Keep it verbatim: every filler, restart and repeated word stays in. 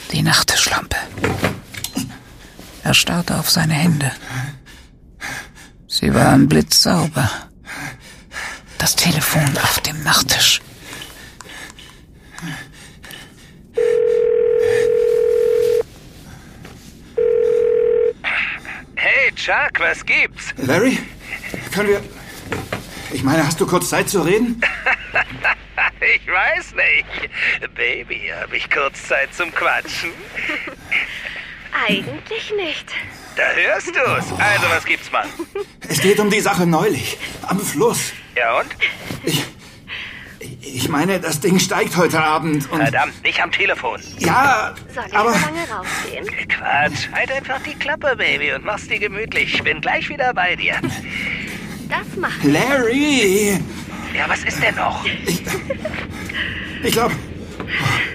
Die Nachttischlampe. Er starrte auf seine Hände. Sie waren blitzsauber. Das Telefon auf dem Nachttisch. Hey, Chuck, was gibt's? Larry? Können wir... Ich meine, hast du kurz Zeit zu reden? Ich weiß nicht. Baby, hab ich kurz Zeit zum Quatschen? Eigentlich nicht. Da hörst du's. Also, was gibt's, Mann? Es geht um die Sache neulich. Am Fluss. Ja, und? Ich... Ich meine, das Ding steigt heute Abend und... Verdammt, nicht am Telefon. Ja, Soll ich aber... so lange rausgehen? Quatsch, halt einfach die Klappe, Baby, und mach's dir gemütlich. Ich bin gleich wieder bei dir. Das macht... Larry! Ja, was ist denn noch? Ich... Ich glaube...